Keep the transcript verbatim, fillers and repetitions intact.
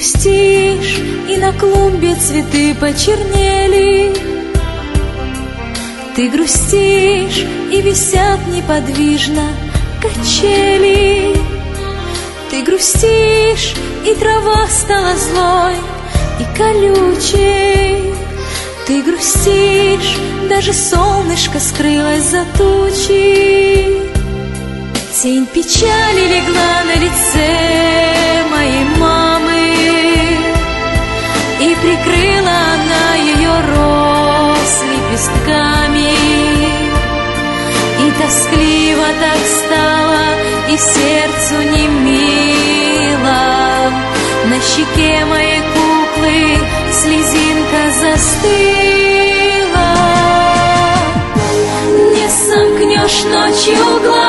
грустишь, и на клумбе цветы почернели. Ты грустишь, и висят неподвижно качели. Ты грустишь, и трава стала злой и колючей. Ты грустишь, даже солнышко скрылось за тучи. Тень печали легла на лице моей мамы, и прикрыла она ее роз лепестками. И тоскливо так стало, и сердцу не мило. На щеке моей куклы слезинка застыла. Не сомкнешь ночью глаз,